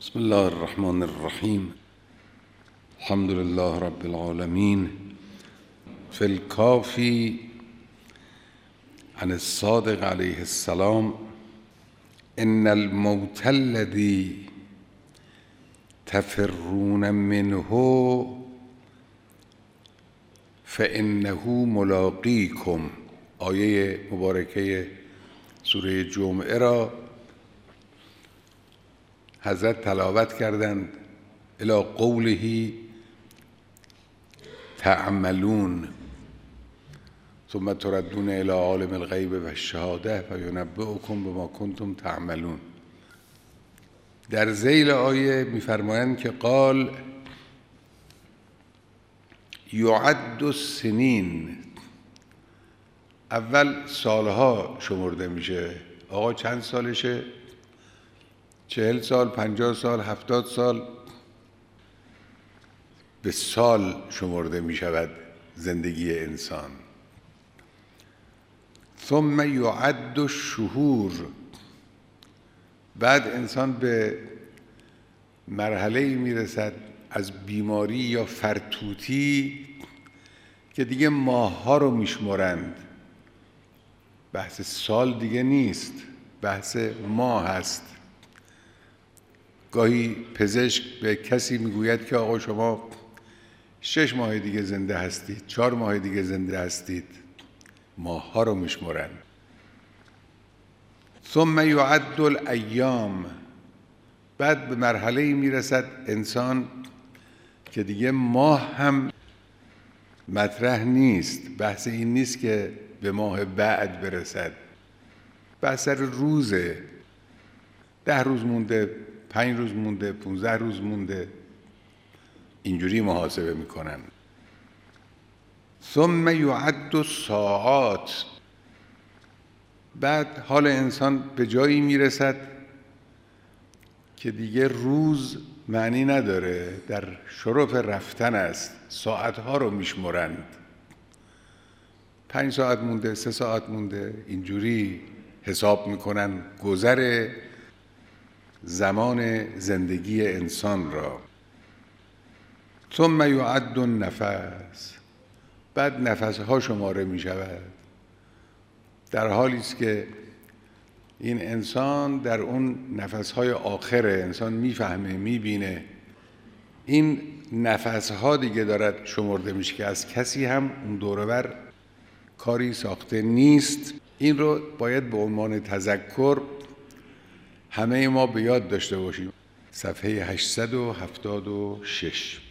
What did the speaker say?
بسم الله الرحمن الرحیم. الحمد لله رب العالمین. فی الکافی عن الصادق علیه السلام: ان الموت الذی تفرون منه فانه ملاقیکم. آیه مبارکه سوره جمعه را حضرت تلاوت کردند الی قوله تعملون ثم تردون الی عالم الغیب و الشهاده فینبئکم بما کنتم تعملون. در ذیل آیه می‌فرمایند که قال یعد السنین، اول سالها شمرده میشه. آقا چند سالشه؟ 40 سال، 50 سال، 70 سال، به سال شمرده می شود زندگی انسان. ثم یعد الشهور، بعد انسان به مرحله‌ای می رسد از بیماری یا فرتوتی که دیگه ماه‌ها رو می شمرند. بحث سال دیگه نیست، بحث ماه هست. گاهی پزشک به کسی میگوید که آقا شما 6 ماه دیگه زنده هستید، 4 ماه دیگه زنده هستید. ماه‌ها رو میشمرن. ثم یعد الایام، بعد به مرحله‌ای میرسد انسان که دیگه ماه هم مطرح نیست. بحث این نیست که به ماه بعد برسد، بحث روزه. 10 روز مونده، 5 روز مونده، 15 روز مونده، اینجوری محاسبه میکنن. ثم یعد الساعات، بعد حال انسان به جایی میرسد که دیگه روز معنی نداره، در شرف رفتن است. ساعتها رو میشمرند. 5 ساعت مونده، 3 ساعت مونده، اینجوری حساب میکنن گذر زمان زندگی انسان را. ثم یعد النفس، بعد نفسها شماره می شود، در حالی است که این انسان در اون نفسهای آخره. انسان میفهمه، میبینه این نفسها دیگه دارد شمرده میشه که از کسی هم اون دوره بر کاری ساخته نیست. این رو باید به عنوان تذکر همه ما به یاد داشته باشیم. صفحه 876.